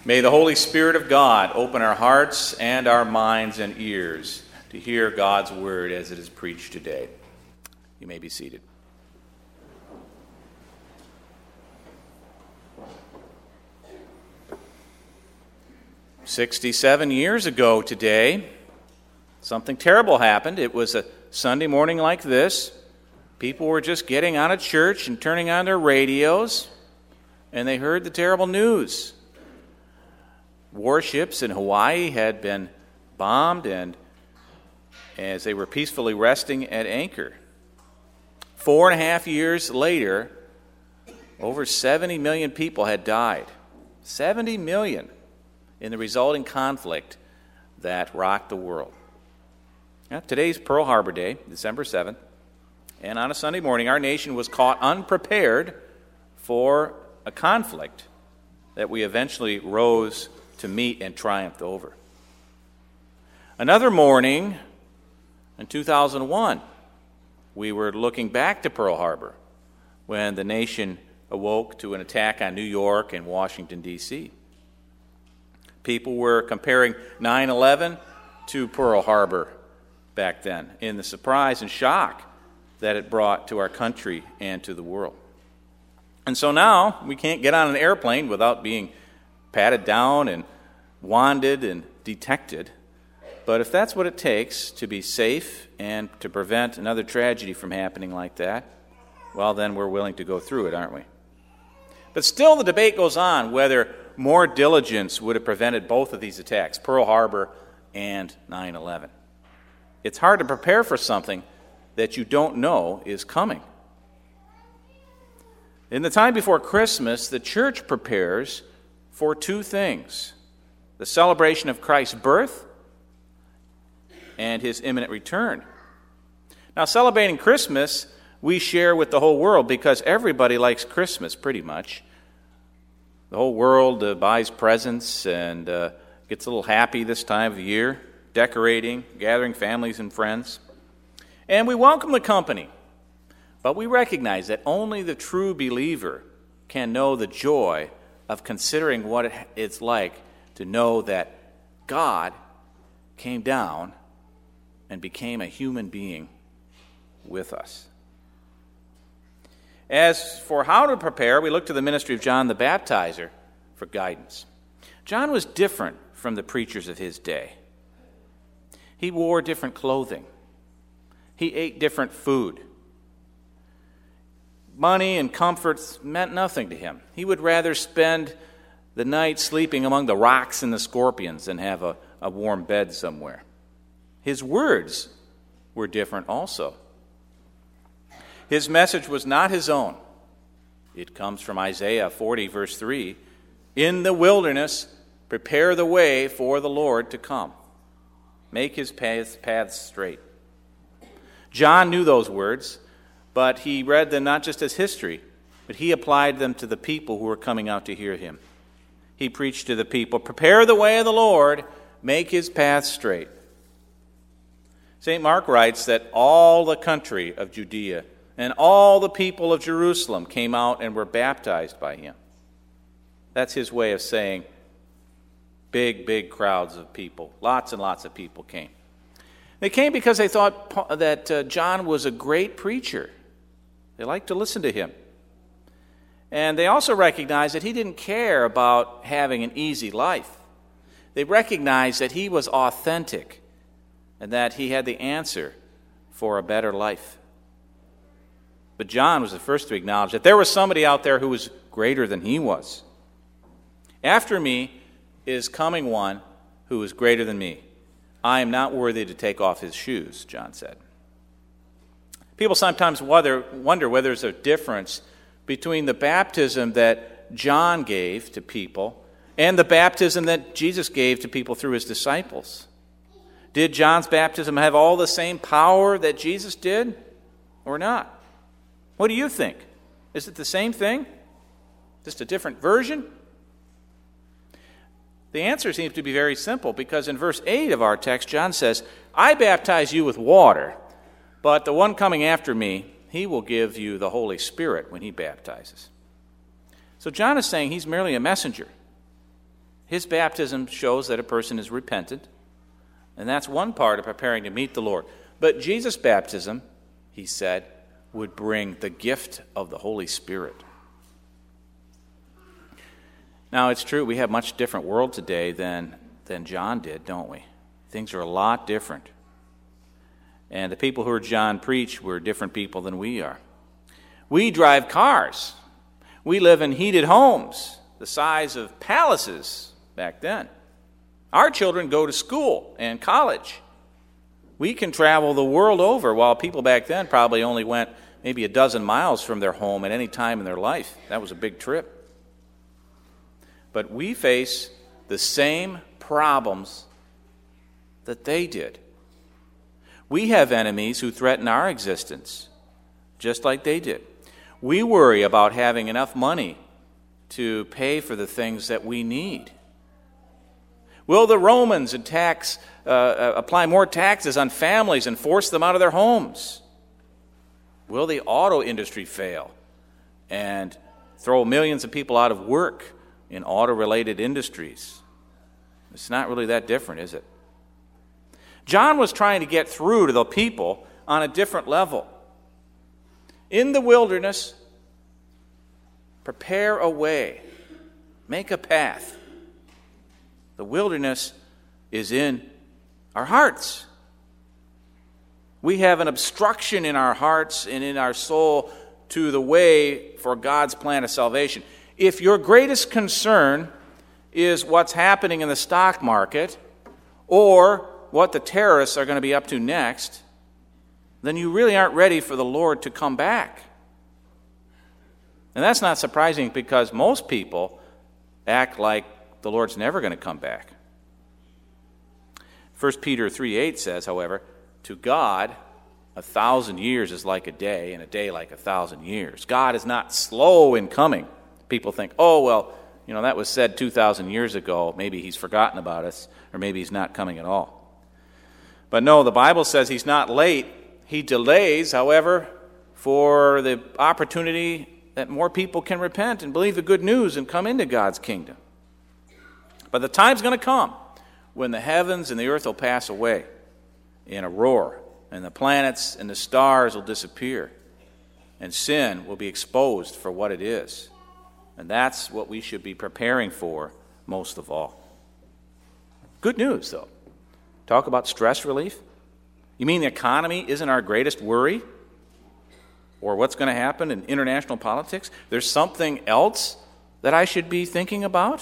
May the Holy Spirit of God open our hearts and our minds and ears to hear God's word as it is preached today. You may be seated. "67 years ago today, something terrible happened. It was a Sunday morning like this. People were just getting out of church and turning on their radios, and they heard the terrible news. Warships in Hawaii had been bombed, and as they were peacefully resting at anchor. 4.5 years later, over 70 million people had died. 70 million in the resulting conflict that rocked the world. Now, today's Pearl Harbor Day, December 7th, and on a Sunday morning, our nation was caught unprepared for a conflict that we eventually rose to meet and triumphed over. Another morning, in 2001, we were looking back to Pearl Harbor when the nation awoke to an attack on New York and Washington, D.C. People were comparing 9/11 to Pearl Harbor back then in the surprise and shock that it brought to our country and to the world. And so now we can't get on an airplane without being patted down and wanded and detected. But if that's what it takes to be safe and to prevent another tragedy from happening like that, well, then we're willing to go through it, aren't we? But still the debate goes on whether more diligence would have prevented both of these attacks, Pearl Harbor and 9/11. It's hard to prepare for something that you don't know is coming. In the time before Christmas, the church prepares for two things: the celebration of Christ's birth and his imminent return. Now, celebrating Christmas, we share with the whole world because everybody likes Christmas pretty much. The whole world buys presents and gets a little happy this time of year, decorating, gathering families and friends. And we welcome the company, but we recognize that only the true believer can know the joy of considering what it's like to know that God came down and became a human being with us. As for how to prepare, we look to the ministry of John the Baptizer for guidance. John was different from the preachers of his day. He wore different clothing. He ate different food. Money and comforts meant nothing to him. He would rather spend the night sleeping among the rocks and the scorpions than have a warm bed somewhere. His words were different also. His message was not his own. It comes from Isaiah 40, verse 3. "In the wilderness, prepare the way for the Lord to come. Make his paths straight." John knew those words, but he read them not just as history, but he applied them to the people who were coming out to hear him. He preached to the people, "Prepare the way of the Lord, make his path straight." St. Mark writes that all the country of Judea and all the people of Jerusalem came out and were baptized by him. That's his way of saying big crowds of people, lots and lots of people came. They came because they thought that John was a great preacher. They liked to listen to him. And they also recognized that he didn't care about having an easy life. They recognized that he was authentic and that he had the answer for a better life. But John was the first to acknowledge that there was somebody out there who was greater than he was. "After me is coming one who is greater than me. I am not worthy to take off his shoes," John said. People sometimes wonder whether there's a difference between the baptism that John gave to people and the baptism that Jesus gave to people through his disciples. Did John's baptism have all the same power that Jesus did or not? What do you think? Is it the same thing? Just a different version? The answer seems to be very simple because in verse 8 of our text, John says, "I baptize you with water, but the one coming after me, he will give you the Holy Spirit when he baptizes." So John is saying he's merely a messenger. His baptism shows that a person is repentant, and that's one part of preparing to meet the Lord. But Jesus' baptism, he said, would bring the gift of the Holy Spirit. Now, it's true, we have a much different world today than John did, don't we? Things are a lot different. And the people who heard John preach were different people than we are. We drive cars. We live in heated homes, the size of palaces back then. Our children go to school and college. We can travel the world over, while people back then probably only went maybe a dozen miles from their home at any time in their life. That was a big trip. But we face the same problems that they did. We have enemies who threaten our existence, just like they did. We worry about having enough money to pay for the things that we need. Will the Romans apply more taxes on families and force them out of their homes? Will the auto industry fail and throw millions of people out of work in auto-related industries? It's not really that different, is it? John was trying to get through to the people on a different level. In the wilderness, prepare a way, make a path. The wilderness is in our hearts. We have an obstruction in our hearts and in our soul to the way for God's plan of salvation. If your greatest concern is what's happening in the stock market or what the terrorists are going to be up to next, then you really aren't ready for the Lord to come back. And that's not surprising, because most people act like the Lord's never going to come back. 1 Peter 3:8 says, however, to God 1,000 years is like a day, and a day like 1,000 years. God is not slow in coming. People think, oh, well, that was said 2,000 years ago. Maybe he's forgotten about us, or maybe he's not coming at all. But no, the Bible says he's not late. He delays, however, for the opportunity that more people can repent and believe the good news and come into God's kingdom. But the time's going to come when the heavens and the earth will pass away in a roar, and the planets and the stars will disappear, and sin will be exposed for what it is. And that's what we should be preparing for most of all. Good news, though. Talk about stress relief. You mean the economy isn't our greatest worry? Or what's going to happen in international politics? There's something else that I should be thinking about?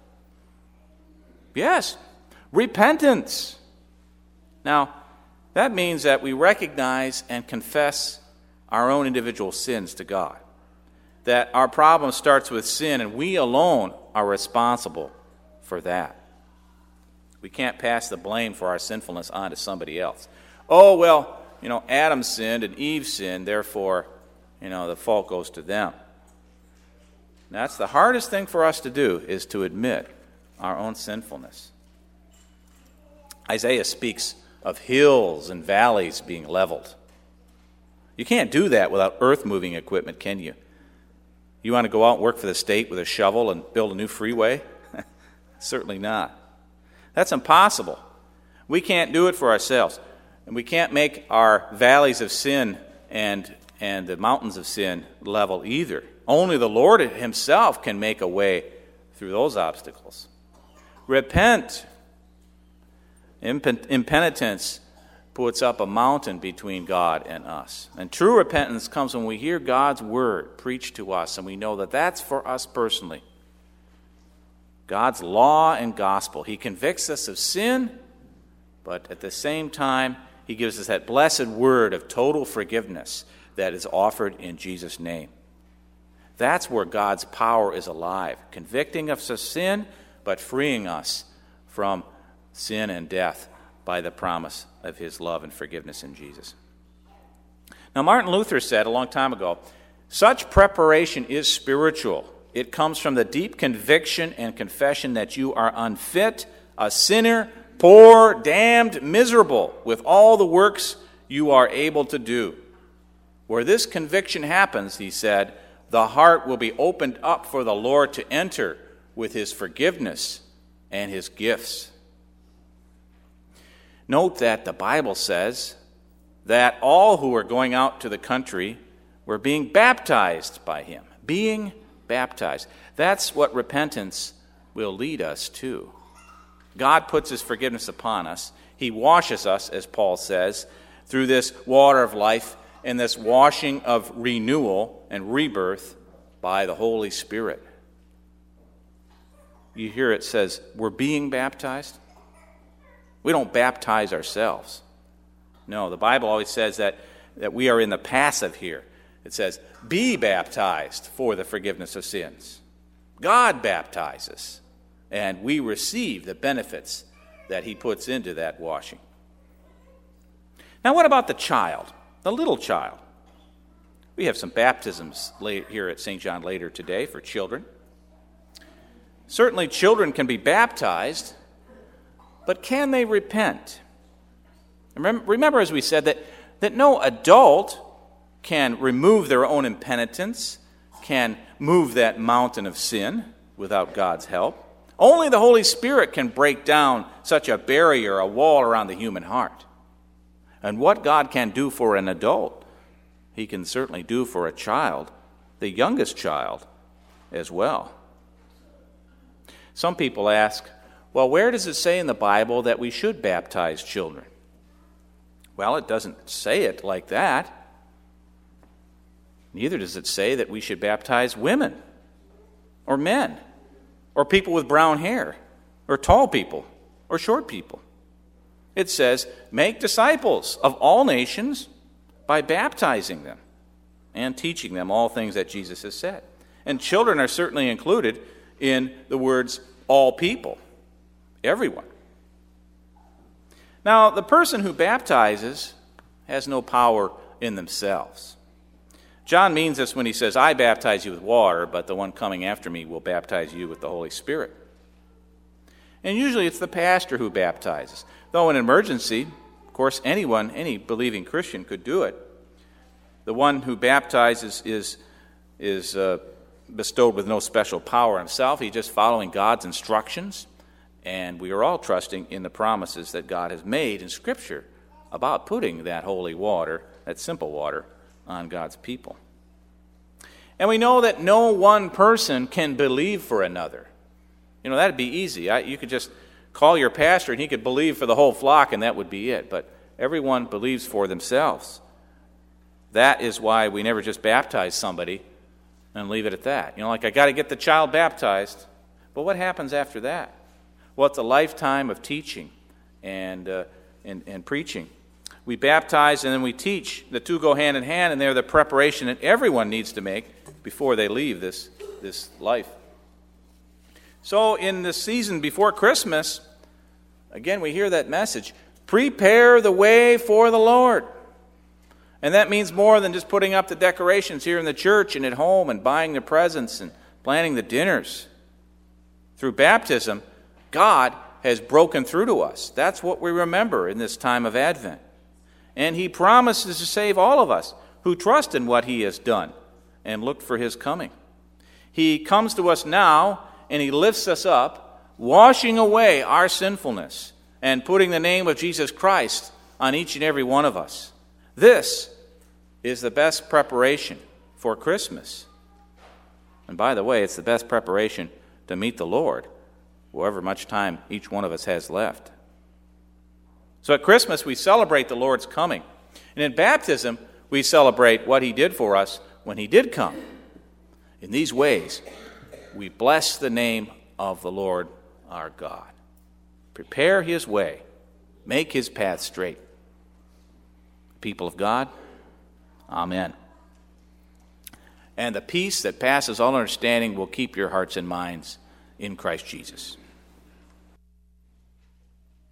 Yes, repentance. Now, that means that we recognize and confess our own individual sins to God. That our problem starts with sin, and we alone are responsible for that. We can't pass the blame for our sinfulness on to somebody else. Oh, well, Adam sinned and Eve sinned, therefore, the fault goes to them. That's the hardest thing for us to do, is to admit our own sinfulness. Isaiah speaks of hills and valleys being leveled. You can't do that without earth-moving equipment, can you? You want to go out and work for the state with a shovel and build a new freeway? Certainly not. That's impossible. We can't do it for ourselves. And we can't make our valleys of sin and the mountains of sin level either. Only the Lord himself can make a way through those obstacles. Repent. Impenitence puts up a mountain between God and us. And true repentance comes when we hear God's word preached to us, and we know that that's for us personally. God's law and gospel. He convicts us of sin, but at the same time, he gives us that blessed word of total forgiveness that is offered in Jesus' name. That's where God's power is alive, convicting us of sin, but freeing us from sin and death by the promise of his love and forgiveness in Jesus. Now, Martin Luther said a long time ago, such preparation is spiritual. It comes from the deep conviction and confession that you are unfit, a sinner, poor, damned, miserable with all the works you are able to do. Where this conviction happens, he said, the heart will be opened up for the Lord to enter with his forgiveness and his gifts. Note that the Bible says that all who were going out to the country were being baptized by him. Being baptized. That's what repentance will lead us to. God puts his forgiveness upon us. He washes us, as Paul says, through this water of life and this washing of renewal and rebirth by the Holy Spirit. You hear it says, we're being baptized. We don't baptize ourselves. No, the Bible always says that we are in the passive here. It says, be baptized for the forgiveness of sins. God baptizes, and we receive the benefits that he puts into that washing. Now, what about the child, the little child? We have some baptisms here at St. John later today for children. Certainly, children can be baptized, but can they repent? Remember, as we said, that no adult can remove their own impenitence, can move that mountain of sin without God's help. Only the Holy Spirit can break down such a barrier, a wall around the human heart. And what God can do for an adult, he can certainly do for a child, the youngest child, as well. Some people ask, well, where does it say in the Bible that we should baptize children? Well, it doesn't say it like that. Neither does it say that we should baptize women or men or people with brown hair or tall people or short people. It says, make disciples of all nations by baptizing them and teaching them all things that Jesus has said. And children are certainly included in the words all people, everyone. Now, the person who baptizes has no power in themselves. John means this when he says, I baptize you with water, but the one coming after me will baptize you with the Holy Spirit. And usually it's the pastor who baptizes. Though in an emergency, of course, anyone, any believing Christian could do it. The one who baptizes is bestowed with no special power himself. He's just following God's instructions. And we are all trusting in the promises that God has made in Scripture about putting that holy water, that simple water, on God's people. And we know that no one person can believe for another. You know, that'd be easy. You could just call your pastor and he could believe for the whole flock and that would be it. But everyone believes for themselves. That is why we never just baptize somebody and leave it at that. You know, like I got to get the child baptized. But what happens after that? Well, it's a lifetime of teaching and preaching. We baptize and then we teach. The two go hand in hand, and they're the preparation that everyone needs to make before they leave this life. So in the season before Christmas, again, we hear that message, prepare the way for the Lord. And that means more than just putting up the decorations here in the church and at home and buying the presents and planning the dinners. Through baptism, God has broken through to us. That's what we remember in this time of Advent. And he promises to save all of us who trust in what he has done and look for his coming. He comes to us now and he lifts us up, washing away our sinfulness and putting the name of Jesus Christ on each and every one of us. This is the best preparation for Christmas. And by the way, it's the best preparation to meet the Lord, however much time each one of us has left. So at Christmas, we celebrate the Lord's coming. And in baptism, we celebrate what he did for us when he did come. In these ways, we bless the name of the Lord our God. Prepare his way. Make his path straight. People of God, amen. And the peace that passes all understanding will keep your hearts and minds in Christ Jesus.